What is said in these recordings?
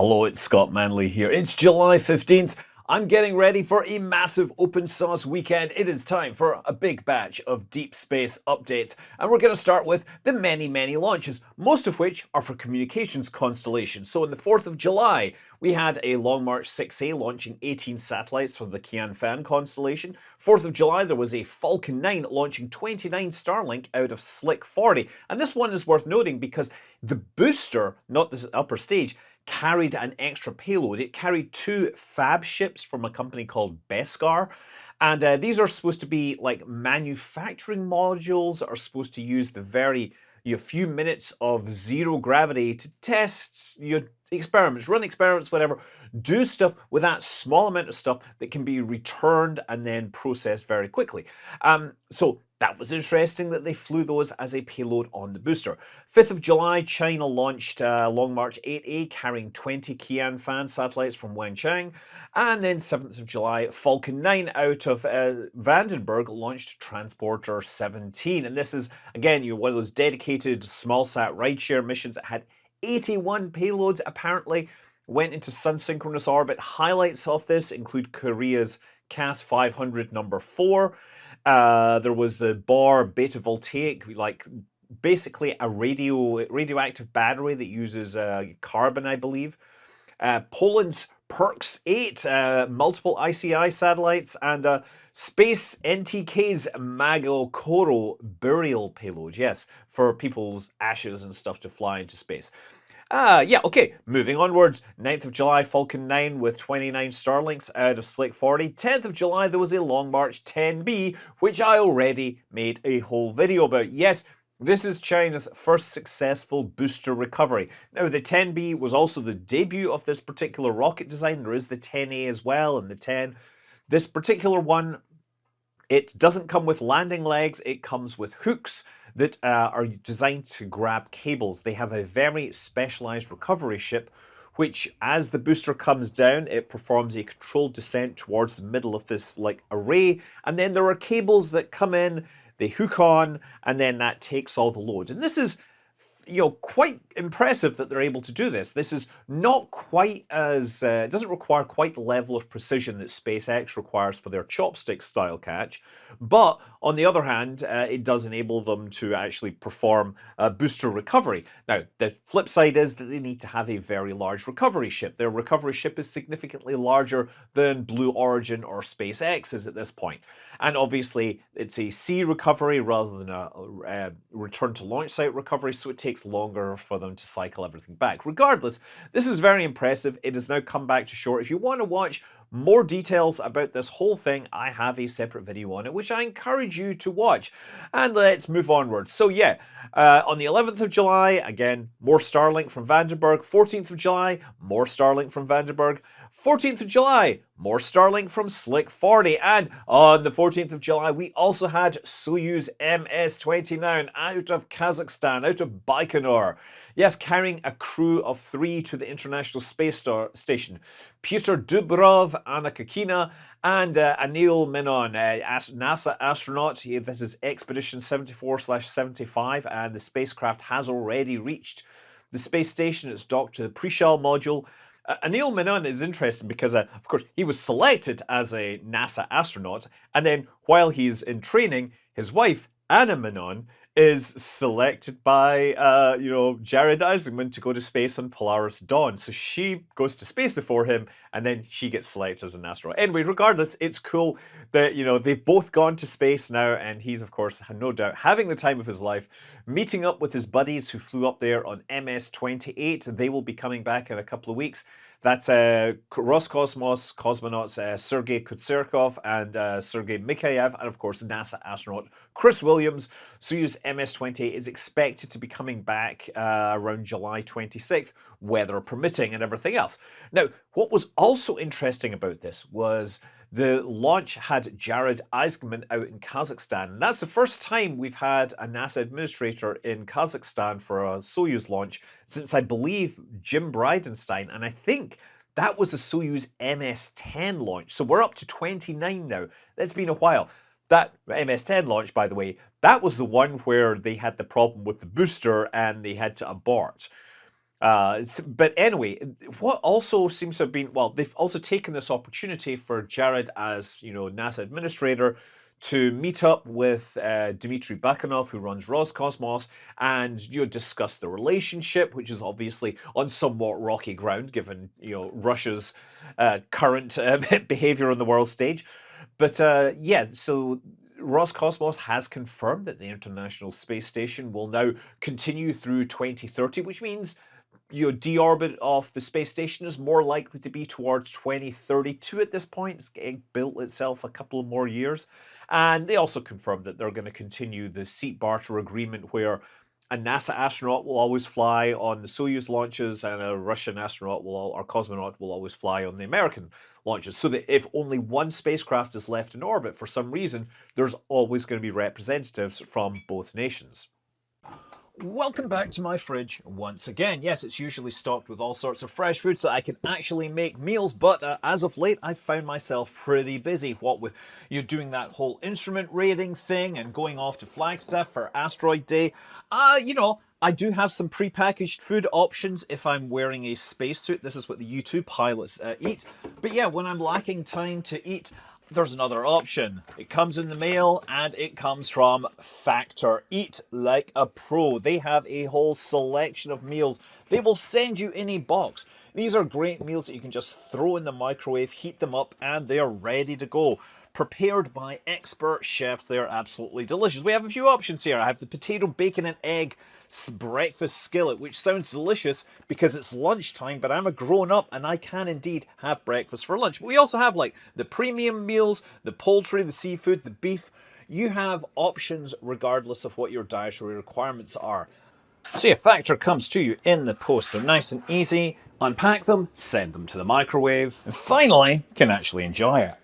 Hello, it's Scott Manley here. It's July 15th. I'm getting ready for a massive open source weekend. It is time for a big batch of deep space updates. And we're going to start with the many launches, most of which are for communications constellations. So on the 4th of July, we had a Long March 6A launching 18 satellites from the Qianfan constellation. 4th of July, there was a Falcon 9 launching 29 Starlink out of Slick 40. And this one is worth noting because the booster, not this upper stage, carried an extra payload. It carried two Fab ships from a company called Beskar. And these are supposed to be like manufacturing modules that are supposed to use the very few minutes of zero gravity to test your experiments, run experiments, whatever, do stuff with that small amount of stuff that can be returned and then processed very quickly. So that was interesting that they flew those as a payload on the booster. 5th of July, China launched Long March 8A carrying 20 Qianfan satellites from Wenchang. And then 7th of July, Falcon 9 out of Vandenberg launched Transporter 17. And this is, again, one of those dedicated small-sat rideshare missions that had 81 payloads, apparently, went into sun-synchronous orbit. Highlights of this include Korea's CAS 500 number 4. There was the Bohr Beta Voltaic, like basically a radioactive battery that uses carbon, I believe. Poland's Perks 8, multiple ICI satellites, and Space NTK's Magokoro burial payload, yes, for people's ashes and stuff to fly into space. Okay, moving onwards. 9th of July, Falcon 9 with 29 Starlinks out of Slick 40. 10th of July, there was a Long March 10B, which I already made a whole video about. Yes, this is China's first successful booster recovery. Now, the 10B was also the debut of this particular rocket design. There is the 10A as well, and the 10. This particular one, it doesn't come with landing legs, it comes with hooks that are designed to grab cables. They have a very specialized recovery ship, which as the booster comes down, it performs a controlled descent towards the middle of this like array. And then there are cables that come in, they hook on, and then that takes all the load. And this is quite impressive that they're able to do this. This is not quite as, it doesn't require quite the level of precision that SpaceX requires for their chopstick style catch, but on the other hand, it does enable them to actually perform booster recovery. Now, the flip side is that they need to have a very large recovery ship. Their recovery ship is significantly larger than Blue Origin or SpaceX is at this point. And obviously, it's a sea recovery rather than a return to launch site recovery, so it takes longer for them to cycle everything back. Regardless, this is very impressive. It has now come back to shore. If you want to watch more details about this whole thing, I have a separate video on it, which I encourage you to watch. And let's move onwards. So yeah, on the 11th of July, again, more Starlink from Vandenberg. 14th of July, more Starlink from Vandenberg. 14th of July, more Starlink from Slick 40. And on the 14th of July, we also had Soyuz MS-29 out of Kazakhstan, out of Baikonur. Yes, carrying a crew of 3 to the International Space Station. Pyotr Dubrov, Anna Kakina, and Anil Menon, NASA astronaut. This is Expedition 74/75, and the spacecraft has already reached the space station. It's docked to the Prishal module. Anil Menon is interesting because, of course, he was selected as a NASA astronaut, and then while he's in training, his wife, Anna Menon, is selected by, Jared Isaacman to go to space on Polaris Dawn. So she goes to space before him, and then she gets selected as an astronaut. Anyway, regardless, it's cool that, they've both gone to space now, and he's, of course, no doubt having the time of his life, meeting up with his buddies who flew up there on MS-28. They will be coming back in a couple of weeks. That's Roscosmos cosmonauts Sergei Kutserkov and Sergei Mikhaev, and of course NASA astronaut Chris Williams. Soyuz MS-28 is expected to be coming back around July 26th, weather permitting and everything else. Now, what was also interesting about this was the launch had Jared Isaacman out in Kazakhstan. And that's the first time we've had a NASA administrator in Kazakhstan for a Soyuz launch since, I believe, Jim Bridenstine. And I think that was the Soyuz MS-10 launch. So we're up to 29 now. That's been a while. That MS-10 launch, by the way, that was the one where they had the problem with the booster and they had to abort. But anyway, what also seems to have been, well, they've also taken this opportunity for Jared as, NASA administrator to meet up with Dmitry Bakanov, who runs Roscosmos, and discuss the relationship, which is obviously on somewhat rocky ground given Russia's current behavior on the world stage. But yeah, so Roscosmos has confirmed that the International Space Station will now continue through 2030, which means deorbit of the space station is more likely to be towards 2032 at this point. It's getting built itself a couple of more years. And they also confirmed that they're going to continue the seat barter agreement where a NASA astronaut will always fly on the Soyuz launches and a Russian astronaut or cosmonaut will always fly on the American launches. So that if only one spacecraft is left in orbit for some reason, there's always going to be representatives from both nations. Welcome back to my fridge once again. Yes, it's usually stocked with all sorts of fresh food so I can actually make meals, but as of late I've found myself pretty busy. What with doing that whole instrument rating thing and going off to Flagstaff for Asteroid Day. I do have some pre-packaged food options if I'm wearing a spacesuit. This is what the U2 pilots eat. But yeah, when I'm lacking time to eat, there's another option. It comes in the mail and it comes from Factor. Eat like a pro. They have a whole selection of meals they will send you in a box. These are great meals that you can just throw in the microwave, heat them up, and they're ready to go. Prepared by expert chefs, they are absolutely delicious. We have a few options here. I have the potato, bacon, and egg breakfast skillet, which sounds delicious because it's lunchtime, but I'm a grown-up and I can indeed have breakfast for lunch. But we also have like the premium meals, the poultry, the seafood, the beef. You have options regardless of what your dietary requirements are. So yeah, Factor comes to you in the post. They're nice and easy. Unpack them, send them to the microwave, and finally can actually enjoy it.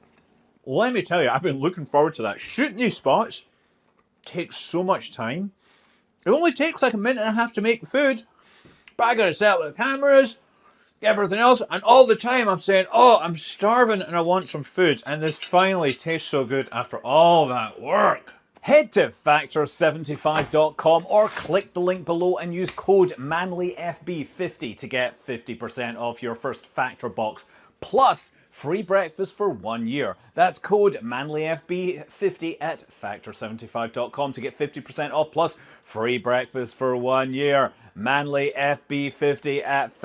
Let me tell you, I've been looking forward to that. Shooting these spots takes so much time. It only takes like a minute and a half to make the food, but I gotta set up the cameras, everything else, and all the time I'm saying, oh, I'm starving and I want some food, and this finally tastes so good after all that work. Head to Factor75.com or click the link below and use code MANLYFB50 to get 50% off your first Factor box, plus free breakfast for 1 year. That's code MANLYFB50 at Factor75.com to get 50% off plus free breakfast for 1 year. MANLYFB50 at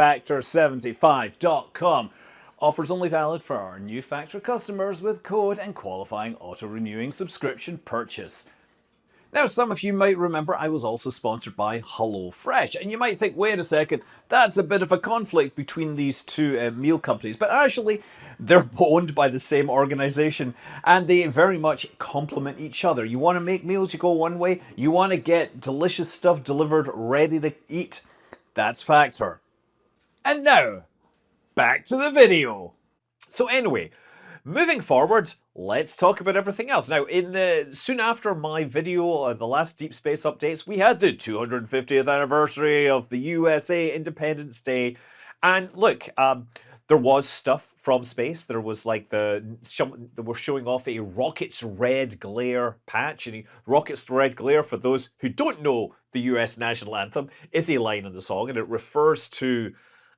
Factor75.com. Offers only valid for our new Factor customers with code and qualifying auto-renewing subscription purchase. Now, some of you might remember I was also sponsored by HelloFresh, and you might think, wait a second, that's a bit of a conflict between these two meal companies, but actually, they're owned by the same organization, and they very much complement each other. You want to make meals, you go one way. You want to get delicious stuff delivered, ready to eat, that's Factor. And now, back to the video. So anyway, moving forward, let's talk about everything else. Now, soon after my video, the last Deep Space updates, we had the 250th anniversary of the USA Independence Day. And look, there was stuff from space. There was like they were showing off a Rocket's Red Glare patch. And Rocket's Red Glare, for those who don't know the US national anthem, is a line in the song, and it refers to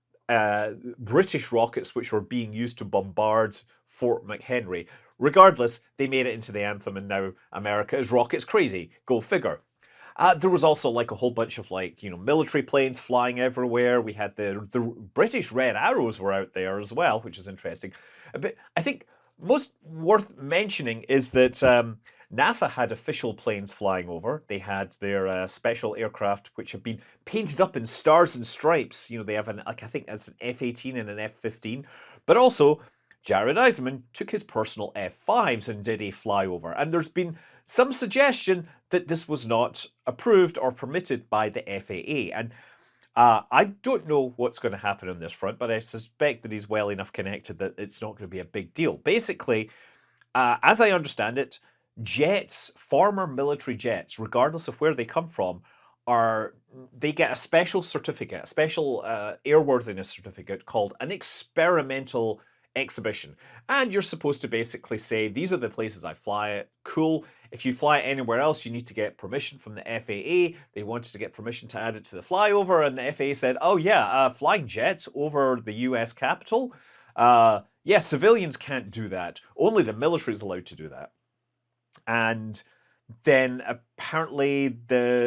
British rockets which were being used to bombard Fort McHenry. Regardless, they made it into the anthem, and now America is rockets crazy. Go figure. There was also like a whole bunch of military planes flying everywhere. We had the British Red Arrows were out there as well, which is interesting. But I think most worth mentioning is that NASA had official planes flying over. They had their special aircraft, which have been painted up in stars and stripes. They have I think it's an F-18 and an F-15. But also, Jared Isaacman took his personal F-5s and did a flyover. And there's been some suggestion that this was not approved or permitted by the FAA. And I don't know what's going to happen on this front, but I suspect that he's well enough connected that it's not going to be a big deal. Basically, as I understand it, jets, former military jets, regardless of where they come from, they get a special certificate, a special airworthiness certificate called an experimental exhibition. And you're supposed to basically say, these are the places I fly at, cool. If you fly anywhere else, you need to get permission from the FAA. They wanted to get permission to add it to the flyover, and the FAA said, oh yeah, flying jets over the US Capitol? Yeah, civilians can't do that. Only the military is allowed to do that. And then apparently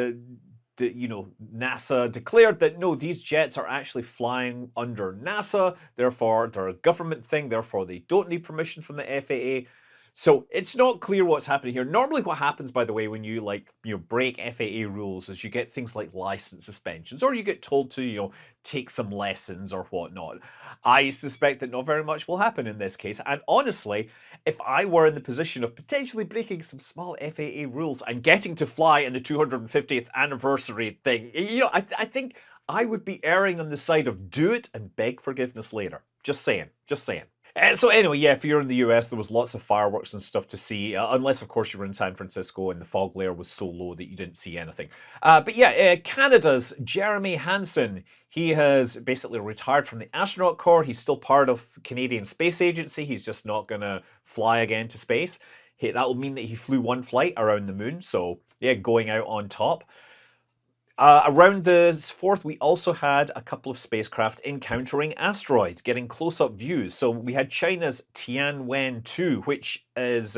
NASA declared that no, these jets are actually flying under NASA, therefore they're a government thing, therefore they don't need permission from the FAA. So it's not clear what's happening here. Normally what happens, by the way, when you break FAA rules is you get things like license suspensions, or you get told to, take some lessons or whatnot. I suspect that not very much will happen in this case. And honestly, if I were in the position of potentially breaking some small FAA rules and getting to fly in the 250th anniversary thing, I think I would be erring on the side of do it and beg forgiveness later. Just saying, just saying. So anyway, yeah, if you're in the US, there was lots of fireworks and stuff to see, unless, of course, you were in San Francisco and the fog layer was so low that you didn't see anything. But yeah, Canada's Jeremy Hansen, he has basically retired from the astronaut corps. He's still part of Canadian Space Agency. He's just not going to fly again to space. That will mean that he flew one flight around the moon, so yeah, going out on top. Around the 4th, we also had a couple of spacecraft encountering asteroids, getting close-up views. So we had China's Tianwen-2, which is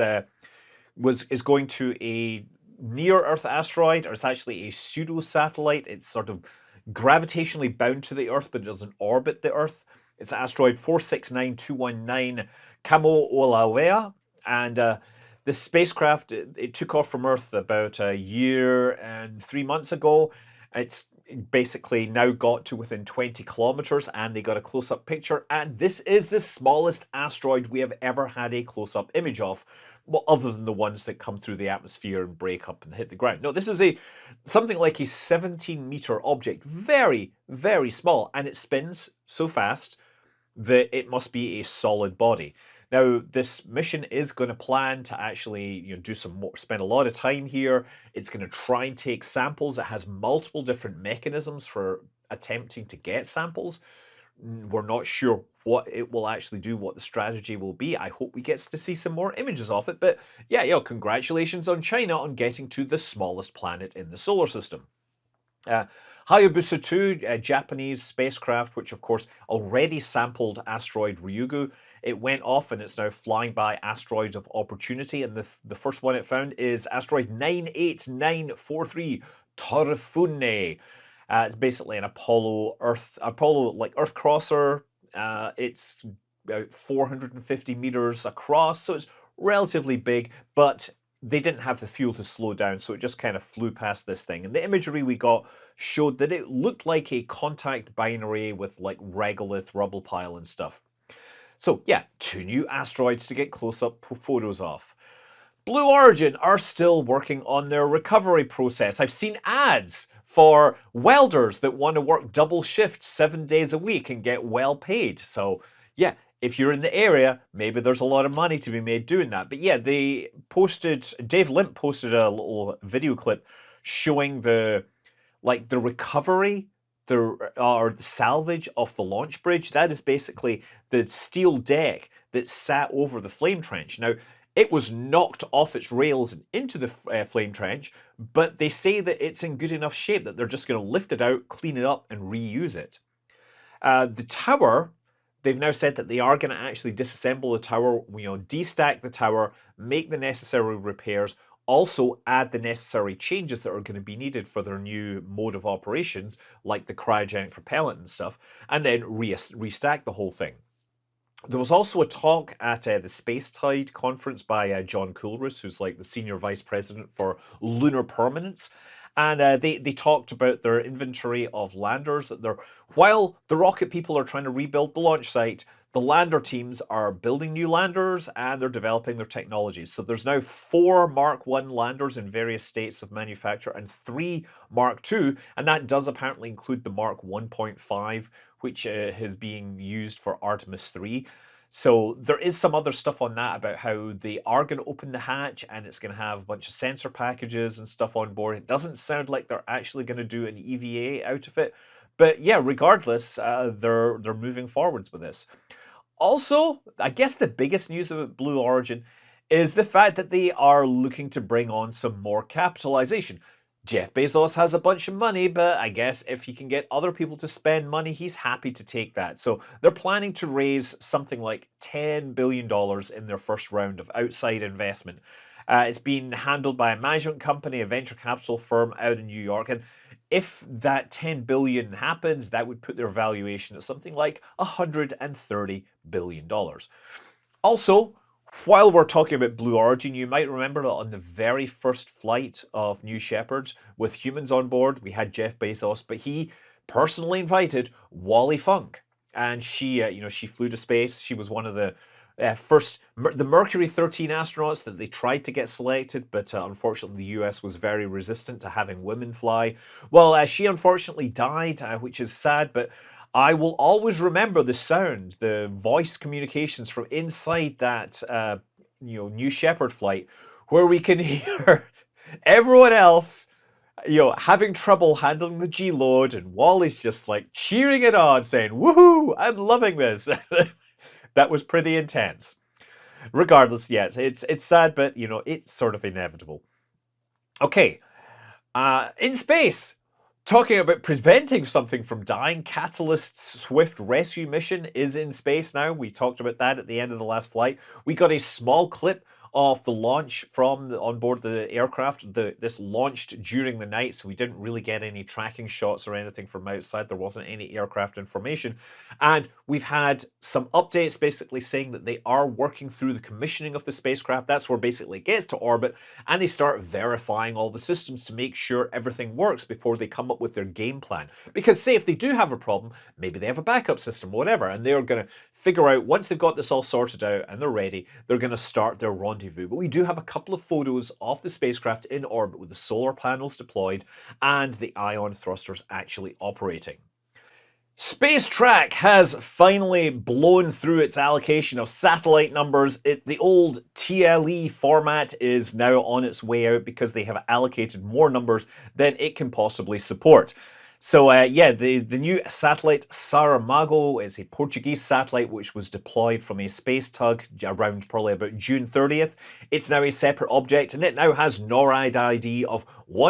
going to a near-Earth asteroid, or it's actually a pseudo-satellite. It's sort of gravitationally bound to the Earth, but it doesn't orbit the Earth. It's asteroid 469219 Kamo'olawe'a, and the spacecraft, it took off from Earth about a year and 3 months ago. It's basically now got to within 20 kilometers, and they got a close-up picture. And this is the smallest asteroid we have ever had a close-up image of, well, other than the ones that come through the atmosphere and break up and hit the ground. No, this is something like a 17-meter object, very, very small, and it spins so fast that it must be a solid body. Now, this mission is going to plan to actually, do some more, spend a lot of time here. It's going to try and take samples. It has multiple different mechanisms for attempting to get samples. We're not sure what it will actually do, what the strategy will be. I hope we get to see some more images of it. But yeah, congratulations on China on getting to the smallest planet in the solar system. Hayabusa 2, a Japanese spacecraft, which of course already sampled asteroid Ryugu. It went off and it's now flying by asteroids of opportunity. And the first one it found is asteroid 98943 Torifune. It's basically an Apollo Earth crosser. It's about 450 meters across, so it's relatively big, but they didn't have the fuel to slow down, so it just kind of flew past this thing. And the imagery we got showed that it looked like a contact binary with like regolith rubble pile and stuff. So yeah, 2 new asteroids to get close-up photos of. Blue Origin are still working on their recovery process. I've seen ads for welders that want to work double shifts 7 days a week and get well paid. So yeah, if you're in the area, maybe there's a lot of money to be made doing that. But yeah, Dave Limp posted a little video clip showing the recovery, or the salvage of the launch bridge. That is basically the steel deck that sat over the flame trench. Now, it was knocked off its rails and into the flame trench, but they say that it's in good enough shape that they're just going to lift it out, clean it up, and reuse it. The tower, they've now said that they are going to actually disassemble the tower, destack the tower, make the necessary repairs, also add the necessary changes that are going to be needed for their new mode of operations, like the cryogenic propellant and stuff, and then restack the whole thing. There was also a talk at the Spacetide conference by John Coolrus, who's like the senior vice president for lunar permanence. And they talked about their inventory of landers. While the rocket people are trying to rebuild the launch site, the lander teams are building new landers and they're developing their technologies. So there's now 4 Mark I landers in various states of manufacture and 3 Mark II, and that does apparently include the Mark 1.5, which is being used for Artemis 3. So there is some other stuff on that about how they are going to open the hatch and it's going to have a bunch of sensor packages and stuff on board. It doesn't sound like they're actually going to do an EVA out of it. But yeah, regardless, they're moving forwards with this. Also, I guess the biggest news about Blue Origin is the fact that they are looking to bring on some more capitalization. Jeff Bezos has a bunch of money, but I guess if he can get other people to spend money, he's happy to take that. So they're planning to raise something like $10 billion in their first round of outside investment. It's been handled by a management company, a venture capital firm out in New York. And if that 10 billion happens, that would put their valuation at something like $130 billion. Also, while we're talking about Blue Origin, you might remember that on the very first flight of New Shepard with humans on board, we had Jeff Bezos, but he personally invited Wally Funk, and she flew to space. She was one of the the Mercury 13 astronauts that they tried to get selected, but unfortunately the US was very resistant to having women fly. Well, she unfortunately died, which is sad, but I will always remember the sound, the voice communications from inside that New Shepard flight, where we can hear everyone else having trouble handling the G load, and Wally's just like cheering it on, saying, "Woohoo, I'm loving this." That was pretty intense. Regardless, yes, it's sad, but it's sort of inevitable. Okay, in space. Talking about preventing something from dying, Catalyst's Swift rescue mission is in space now. We talked about that at the end of the last flight. We got a small clip of the launch from on board the aircraft. This launched during the night, so we didn't really get any tracking shots or anything from outside. There wasn't any aircraft information. And we've had some updates basically saying that they are working through the commissioning of the spacecraft. That's where basically it gets to orbit, and they start verifying all the systems to make sure everything works before they come up with their game plan. Because say if they do have a problem, maybe they have a backup system, whatever, and they're going to figure out, once they've got this all sorted out and they're ready, they're going to start their rendezvous. But we do have a couple of photos of the spacecraft in orbit with the solar panels deployed and the ion thrusters actually operating. SpaceTrack has finally blown through its allocation of satellite numbers. The old TLE format is now on its way out because they have allocated more numbers than it can possibly support. So the new satellite Saramago is a Portuguese satellite which was deployed from a space tug around probably about June 30th. It's now a separate object, and it now has NORAD ID of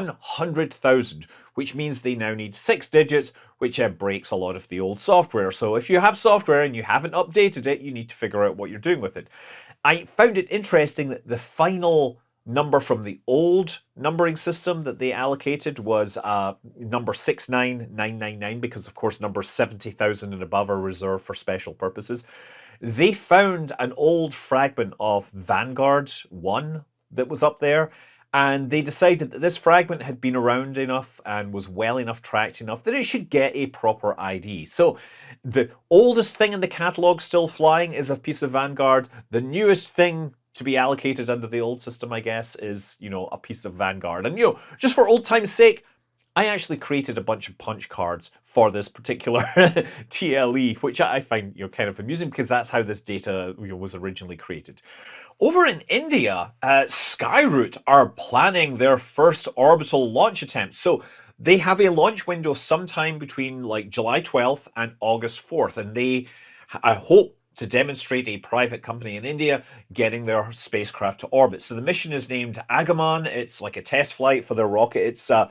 100,000, which means they now need 6 digits, which breaks a lot of the old software. So if you have software and you haven't updated it, you need to figure out what you're doing with it. I found it interesting that the final number from the old numbering system that they allocated was number 69999, because of course numbers 70,000 and above are reserved for special purposes. They found an old fragment of Vanguard 1 that was up there, and they decided that this fragment had been around enough and was well enough tracked enough that it should get a proper ID. So the oldest thing in the catalog still flying is a piece of Vanguard. The newest thing to be allocated under the old system, I guess, is, a piece of Vanguard. And, just for old time's sake, I actually created a bunch of punch cards for this particular TLE, which I find, kind of amusing, because that's how this data was originally created. Over in India, Skyroot are planning their first orbital launch attempt. So they have a launch window sometime between July 12th and August 4th, and I hope to demonstrate a private company in India getting their spacecraft to orbit. So the mission is named Agaman. It's like a test flight for their rocket. It's a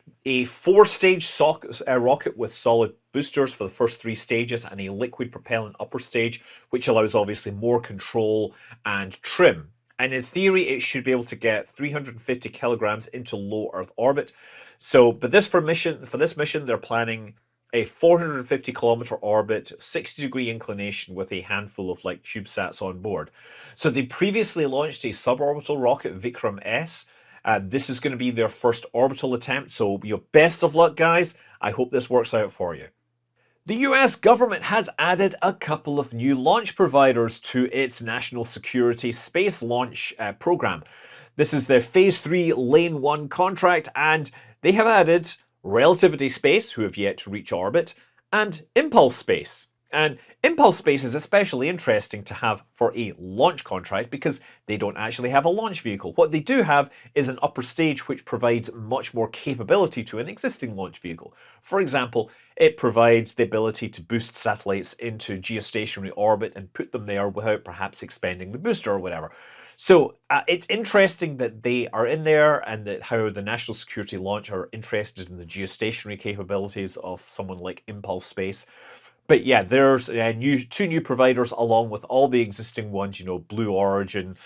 4-stage rocket with solid boosters for the first 3 stages and a liquid propellant upper stage, which allows obviously more control and trim. And in theory, it should be able to get 350 kilograms into low Earth orbit. So, but for this mission, they're planning a 450 kilometer orbit, 60-degree inclination with a handful of CubeSats on board. So they previously launched a suborbital rocket, Vikram S. This is going to be their first orbital attempt. So best of luck, guys. I hope this works out for you. The US government has added a couple of new launch providers to its national security space launch program. This is their Phase 3 Lane 1 contract, and they have added Relativity Space, who have yet to reach orbit, and Impulse Space. And Impulse Space is especially interesting to have for a launch contract because they don't actually have a launch vehicle. What they do have is an upper stage which provides much more capability to an existing launch vehicle. For example, it provides the ability to boost satellites into geostationary orbit and put them there without perhaps expending the booster or whatever. So it's interesting that they are in there and that how the National Security Launch are interested in the geostationary capabilities of someone like Impulse Space. But yeah, there's two new providers along with all the existing ones, Blue Origin,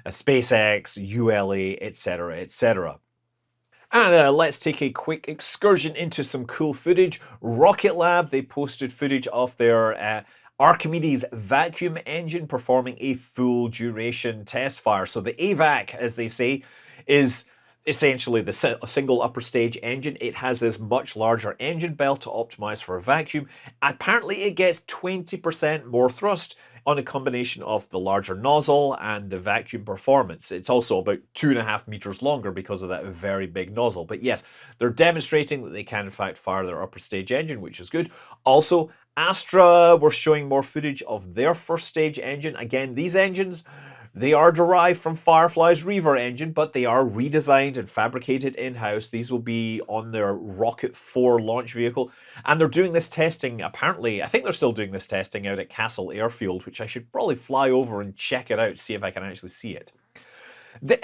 SpaceX, ULA, etc., etc. And let's take a quick excursion into some cool footage. Rocket Lab, they posted footage of their Archimedes vacuum engine performing a full duration test fire. So the AVAC, as they say, is essentially the single upper stage engine. It has this much larger engine belt to optimize for a vacuum. Apparently it gets 20% more thrust on a combination of the larger nozzle and the vacuum performance. It's also about 2.5 meters longer because of that very big nozzle. But yes, they're demonstrating that they can in fact fire their upper stage engine, which is good. Also, Astra were showing more footage of their first stage engine. Again, these engines, they are derived from Firefly's Reaver engine, but they are redesigned and fabricated in-house. These will be on their Rocket 4 launch vehicle. And they're doing this testing, apparently, I think they're still doing this testing out at Castle Airfield, which I should probably fly over and check it out, see if I can actually see it. The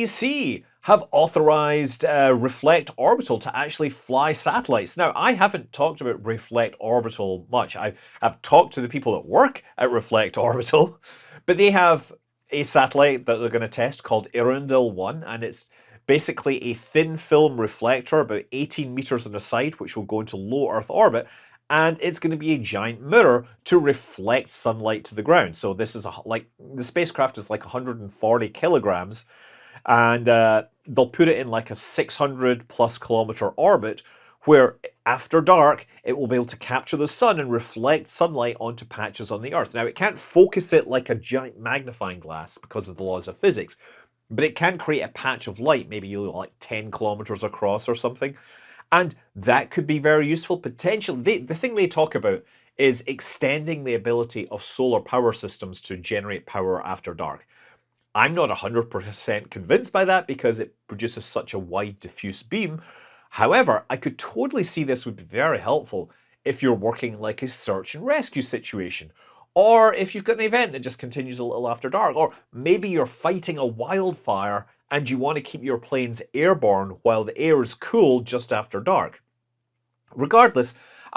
FCC have authorized Reflect Orbital to actually fly satellites. Now, I haven't talked about Reflect Orbital much. I've talked to the people that work at Reflect Orbital, but they have a satellite that they're going to test called Earendel-1, and it's basically a thin film reflector about 18 meters on the side, which will go into low Earth orbit, and it's going to be a giant mirror to reflect sunlight to the ground. So this is like the spacecraft is like 140 kilograms, and they'll put it in like a 600 plus kilometer orbit where after dark it will be able to capture the sun and reflect sunlight onto patches on the Earth. Now it can't focus it like a giant magnifying glass because of the laws of physics, but it can create a patch of light, maybe like 10 kilometers across or something. And that could be very useful. Potentially, the thing they talk about is extending the ability of solar power systems to generate power after dark. I'm not 100% convinced by that because it produces such a wide diffuse beam. However, I could totally see this would be very helpful if you're working like a search and rescue situation, or if you've got an event that just continues a little after dark, or maybe you're fighting a wildfire and you want to keep your planes airborne while the air is cool just after dark. Regardless,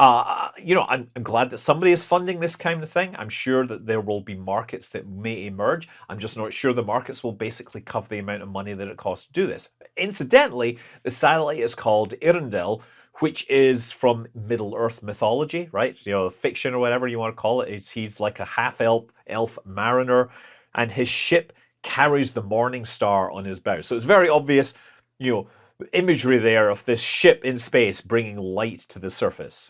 I'm glad that somebody is funding this kind of thing. I'm sure that there will be markets that may emerge. I'm just not sure the markets will basically cover the amount of money that it costs to do this. Incidentally, the satellite is called Earendel, which is from Middle Earth mythology, right? Fiction or whatever you want to call it. He's like a half-elf mariner, and his ship carries the morning star on his bow. So it's very obvious, imagery there of this ship in space bringing light to the surface.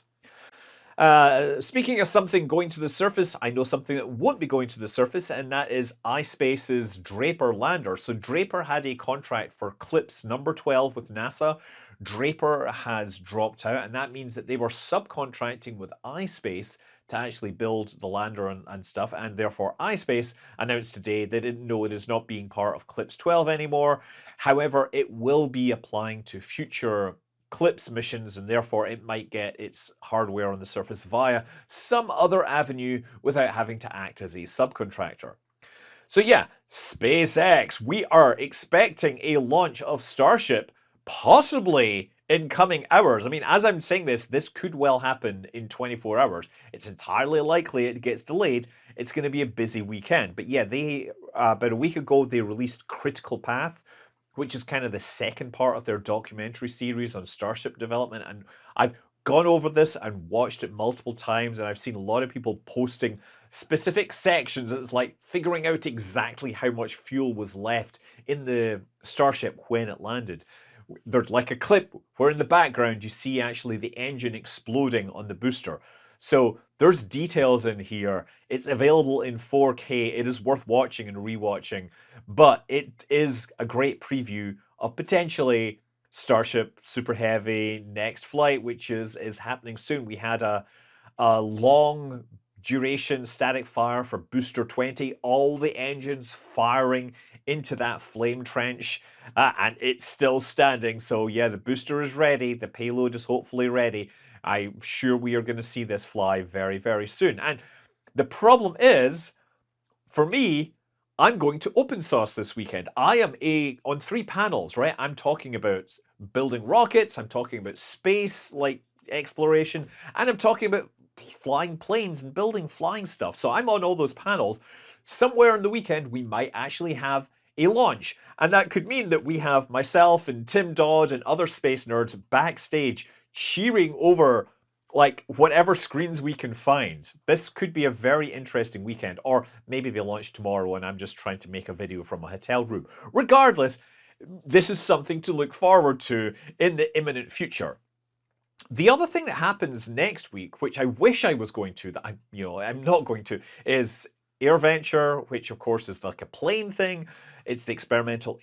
Speaking of something going to the surface, I know something that won't be going to the surface, and that is iSpace's Draper lander. So Draper had a contract for CLPS number 12 with NASA. Draper has dropped out, and that means that they were subcontracting with iSpace to actually build the lander and stuff, and therefore iSpace announced today they didn't know it is not being part of CLPS 12 anymore. However, it will be applying to future CLPS missions, and therefore it might get its hardware on the surface via some other avenue without having to act as a subcontractor. So yeah, SpaceX, we are expecting a launch of Starship possibly in coming hours. I mean, as I'm saying this could well happen in 24 hours. It's entirely likely it gets delayed. It's going to be a busy weekend. But yeah, they about a week ago, they released Critical Path, which is kind of the second part of their documentary series on Starship development. And I've gone over this and watched it multiple times, and I've seen a lot of people posting specific sections. It's like figuring out exactly how much fuel was left in the Starship when it landed. There's like a clip where in the background you see actually the engine exploding on the booster. So there's details in here. It's available in 4K. It is worth watching and rewatching, but it is a great preview of potentially Starship Super Heavy next flight, which is happening soon. We had a long duration static fire for Booster 20, all the engines firing into that flame trench, and it's still standing. So yeah, the booster is ready, the payload is hopefully ready. I'm sure we are going to see this fly very, very soon. And the problem is, for me, I'm going to open source this weekend. I am on 3 panels, right? I'm talking about building rockets, I'm talking about space like exploration, and I'm talking about flying planes and building flying stuff. So I'm on all those panels. Somewhere in the weekend, we might actually have a launch. And that could mean that we have myself and Tim Dodd and other space nerds backstage cheering over like whatever screens we can find. This could be a very interesting weekend, or maybe they launch tomorrow and I'm just trying to make a video from a hotel room. Regardless, this is something to look forward to in the imminent future. The other thing that happens next week, which I wish I was going to, that I'm not going to, is AirVenture, which of course is like a plane thing. It's the Experimental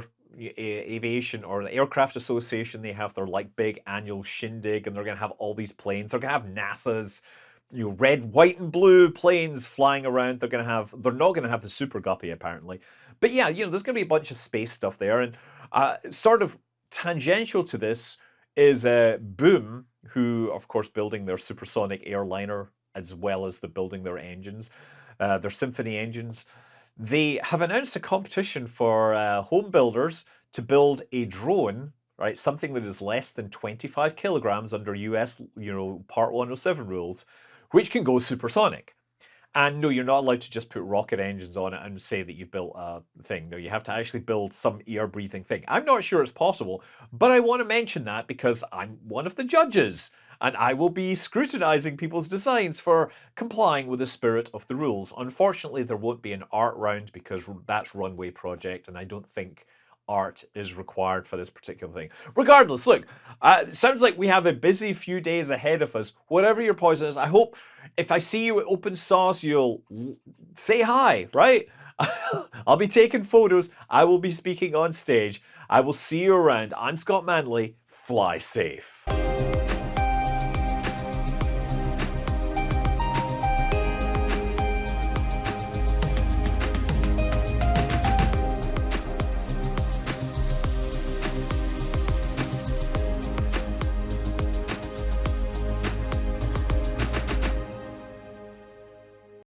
Aviation or the Aircraft Association. They have their like big annual shindig, and they're going to have all these planes. They're going to have NASA's red, white, and blue planes flying around. They're not going to have the Super Guppy apparently, but yeah, there's going to be a bunch of space stuff there, and sort of tangential to this is Boom, who of course building their supersonic airliner as well as building their engines, their Symphony engines. They have announced a competition for home builders to build a drone, right? Something that is less than 25 kilograms under US, Part 107 rules, which can go supersonic. And no, you're not allowed to just put rocket engines on it and say that you've built a thing. No, you have to actually build some air-breathing thing. I'm not sure it's possible, but I want to mention that because I'm one of the judges, and I will be scrutinizing people's designs for complying with the spirit of the rules. Unfortunately, there won't be an art round because that's Runway Project, and I don't think art is required for this particular thing. Regardless, look, it sounds like we have a busy few days ahead of us. Whatever your poison is, I hope if I see you at Open Source, you'll say hi, right? I'll be taking photos. I will be speaking on stage. I will see you around. I'm Scott Manley. Fly safe.